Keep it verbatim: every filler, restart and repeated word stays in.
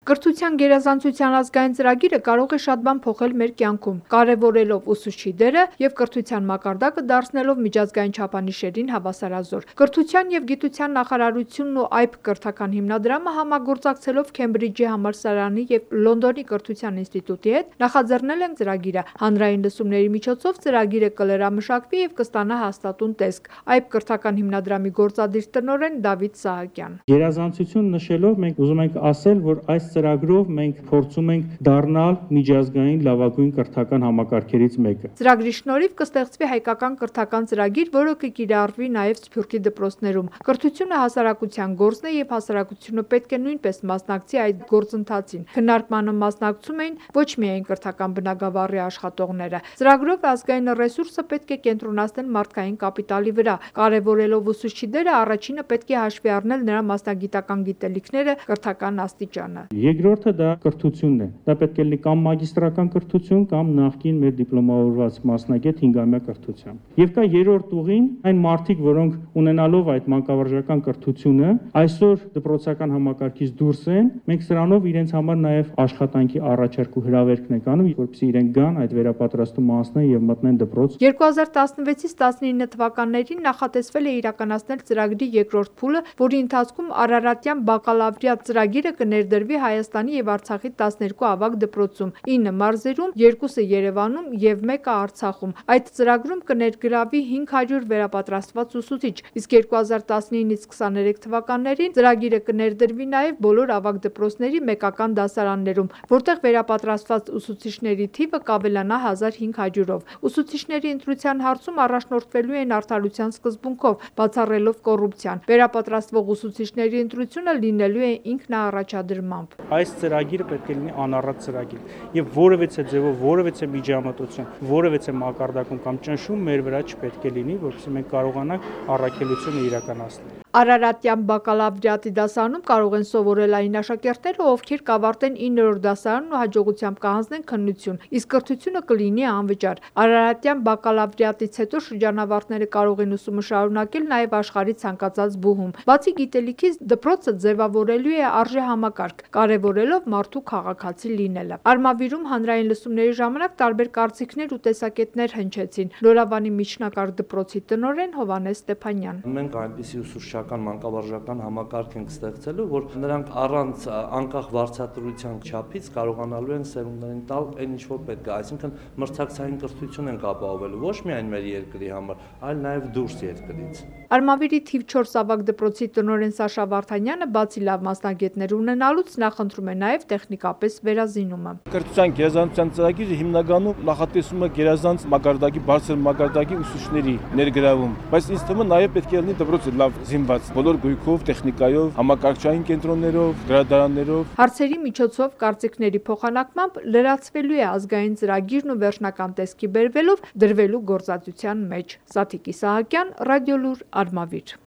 Կրթության գերազանցության ազգային ծրագիրը կարող է շատ բան փոխել մեր կյանքում, կարևորելով ուսուցչի դերը և կրթության մակարդակը դարձնելով միջազգային չափանիշերին հավասարազոր։ Կրթության և գիտության նախարարությունն ու այ փ կրթական հիմնադրամը համագործակցելով Քեմբրիջի համալսարանի և Լոնդոնի կրթության ինստիտուտի հետ նախաձեռնել են ծրագիրը։ Հանրային լսումների միջոցով ծրագիրը կլրամշակվի և կստանա հաստատուն տեսք։ այ փ կրթական հիմնադրամի գործադիր տնօրեն Դավիթ Սահակյան։ Գերազանցություն նշելով մենք ուզում ենք ասել, որ այս ծրագրով մենք փորձում ենք դառնալ միջազգային լավագույն կրթական համակարգերից մեկը։ Ծրագրի շնորհիվ կստեղծվի հայկական կրթական ծրագիր, որը կկիրառվի նաև Սփյուռքի դպրոցներում։ Կրթությունը հասարակության գործն է և հասարակությունը պետք է նույնպես մասնակցի այդ գործընթացին։ Քննարկմանը մասնակցում էին ոչ միայն կրթական բնագավառի աշխատողները։ Ծրագրով ազգային ռեսուրսը պետք է կենտրոնացնել մարդկային կապիտալի վրա, կարևորելով ուսուցչի դերը, առաջինը պետք է հաշվի առնել նրա մասնագիտական գիտելիքները, կրթական աստիճանը։ Երկրորդը դա կրթությունն է։ Դա պետք է լինի կամ մագիստրական կրթություն, կամ նախկին մեր դիպլոմավորված մասնագետ հինգամյա կրթությամբ։ Եվ կա երրորդ ուղին, այն մարդիկ, որոնք ունենալով այդ մանկավարժական կրթությունը այսօր դպրոցական համակարգից դուրս են, մենք սրանով իրենց համար նաև աշխատանքի առաջարկ ու հրավերքն ենք անում, որպեսզի իրենք գան այդ վերապատրաստումը անցնեն եւ մտնեն դպրոց։ երկու հազար տասնվեցից տասնինը թվականներին նախատեսվել է իրականացնել ծրագրի երկրորդ փուլը, որի ընթացքում Արարատյան բակալավրիատ ծրագիրը կներդրվի Հայաստանի և Արցախի տասներկու ավագ դպրոցում, ինը մարզերում, երկուսը Երևանում և մեկը Արցախում։ Այդ ծրագրում կներգրավվի հինգ հարյուր վերապատրաստված ուսուցիչ, իսկ երկու հազար տասնինից քսաներեք թվականներին ծրագիրը կներդրվի նաև բոլոր ավագ դպրոցների մեկական դասարաններում, որտեղ վերապատրաստված ուսուցիչների թիվը կավելանա հազար հինգ հարյուրով։ Ուսուցիչների ընտրության հարցում առաջնորդվելու են արդարության սկզբունքով, բացառելով կոռուպցիան։ Վերապատրաստվող ուսուցիչների ընտրությունը լինելու է ինքնաառաջադրմամբ։ Այս ծրագիրը պետք է լինի անառատ ծրագիր եւ որևէ ձևով, որևէ միջամտություն, որևէ մակարդակում կամ ճնշում մեր վրա չպետք է լինի, որովհետեւ մենք կարողանանք առաքելությունը իրականացնել։ Արարատյան բակալավրիատի դասարանում կարող են սովորել այն աշակերտները, ովքեր կավարտեն իններորդ դասարանն ու հաջողությամբ կհանձնեն քննություն, իսկ կրթությունը կլինի անվճար։ Արարատյան բակալավրիատից հետո շրջանավարտները կարող են ուսումը շարունակել նաև աշխարհի ցանկացած բուհում։ Բացի գիտելիքից, դպրոցը ձևավորելու է արժեհամակարգ, կարևորելով մարդու քաղաքացի լինելը։ Արմավիրում հանրային լսումների ժամանակ տարբեր կարծիքներ ու տեսակետներ հնչեցին։ Լորավանի միջնակարգ դպրոցի տնօրեն Հովհաննես Ստեփանյան։ Մենք այնպիսի ուսուցչական մանկավարժական համակարգ ենք ստեղծելու, որ նրանք առանց անկախ վարձատրության չափից կարողանալու են սերունդներին տալ այն ինչ որ պետք է, այսինքն մրցակցային կրթություն ենք ապահովելու ոչ միայն մեր երկրի համար, այլ նաև դուրս երկրից։ Արմավիրի թիվ չորս ավագ դպրոցի տնօրեն Սաշա Վարդանյանը բացի լավ մասնագետներ ունենալուց նախընտրում է նաև տեխնիկապես վերազինումը։ Կրթության գերազանցության ծրագիրը հիմնականում նախատեսում է գերազանց մակարդակի, բարձր մակարդակի ուսուցիչների ներգրավում, բայց ինձ թվում է նաև պետք է լինի դպրոցը լավ զինված, բոլոր գույքով, տեխնիկայով, համակարգչային կենտրոններով, գրադարաններով։ Հարցերի միջոցով կարծիքների փոխանակմամբ լրացվելու է ազգային ծրագիրն ու վերջնական տեսքի բերվելով դրվելու գործածության մեջ։ Սաթիկ Իսահակյան, Ռադիոլուր, Արմավիր։